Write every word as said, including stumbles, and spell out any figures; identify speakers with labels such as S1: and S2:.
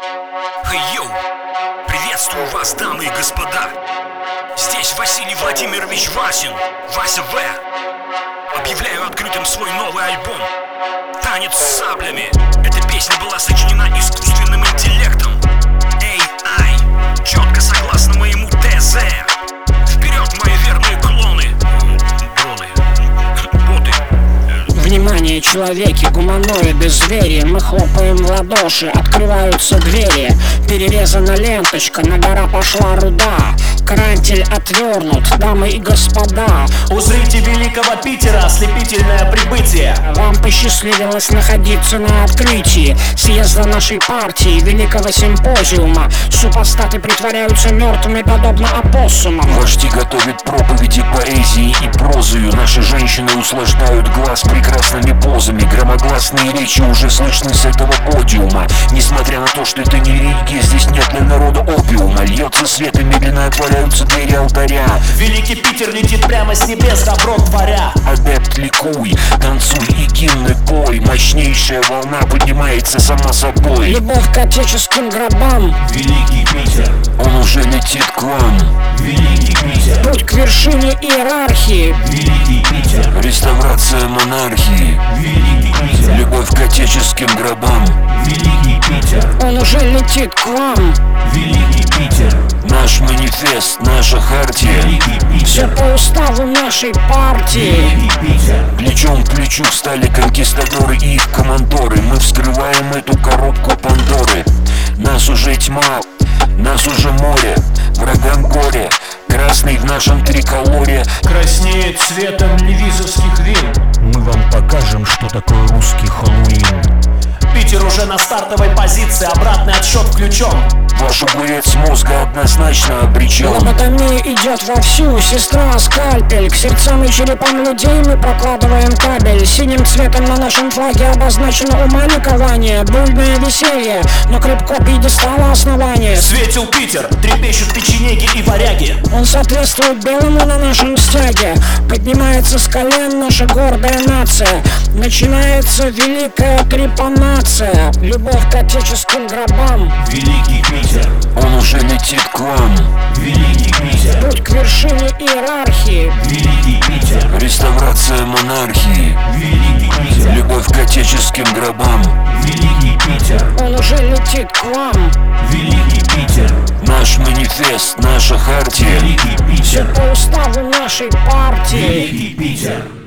S1: Хей, йоу! Приветствую вас, дамы и господа! Здесь Василий Владимирович Васин, Вася В. Объявляю открытым свой новый альбом «Танец с саблями». Эта песня была сочинена искусственным интеллектом эй ай, четко согласно моему ТЗ. Вперед, мои верные клоны! Дроны, боты.
S2: Внимание, человеки, гуманоиды, звери. Мы хлопаем в ладоши, открываются двери. Перерезана ленточка, на гора пошла руда. Крантель отвернут, дамы и господа.
S3: Узрите великого Питера, ослепительное прибытие.
S2: Вам посчастливилось находиться на открытии съезда нашей партии, великого симпозиума. Супостаты притворяются мертвыми, подобно опоссумам.
S4: Вожди готовят проповеди поэзии и прозою. Наши женщины услаждают глаз прекрасными позами. Громогласные речи уже слышны с этого подиума. Несмотря на то, что это не религия, здесь нет для народа опиума. Льется свет и медленно отворяются двери алтаря.
S3: Великий Питер летит прямо с небес, добро творя.
S4: Адепт, ликуй, танцуй и гимны пой. Мощнейшая волна поднимается сама собой.
S2: Любовь к отеческим гробам.
S3: Великий Питер,
S4: Он уже летит к вам.
S3: Великий Питер,
S2: Путь к вершине иерархии.
S3: Великий Питер,
S4: Реставрация монархии.
S3: Великий Питер,
S4: Любовь к отеческим гробам.
S3: Великий Питер,
S2: Он уже летит к вам.
S3: Великий Питер,
S4: Наш манифест, наша хартия.
S3: Великий
S2: Все
S3: Питер,
S2: по уставу нашей партии.
S3: Великий Питер,
S4: Плечом к плечу встали конкистадоры и их командоры. Мы вскрываем эту коробку Пандоры. Нас уже тьма, нас уже море, врагам горе. Красный в нашем триколоре
S3: краснеет цветом левизовских вин.
S4: мы вам покажем, что такое русский Хэллоуин.
S3: Питер уже на стартовой позиции, обратный отсчет включен.
S4: Ваш огурец мозга однозначно обречен.
S2: Лоботомия идет вовсю, сестра скальпель. К сердцам и черепам людей мы прокладываем кабель. Синим цветом на нашем флаге обозначено ума ликование. Буйное веселье, но крепко пьедестала основание.
S3: Светил Питер, трепещут печенеги и варяги.
S2: Он соответствует белому на нашем стяге. Поднимается с колен наша гордая нация. Начинается великая трепанация. Любовь к отеческим гробам.
S3: Великий Питер,
S4: Он уже летит к вам.
S3: Великий Питер,
S2: Путь к вершине иерархии.
S3: Великий Питер,
S4: Реставрация монархии.
S3: Великий Питер,
S4: Любовь к отеческим гробам.
S3: Великий Питер,
S2: Он уже летит к вам.
S3: Великий Питер,
S4: Наш манифест, наша хартия.
S3: Великий Питер,
S2: По уставу нашей партии.
S3: Великий Питер.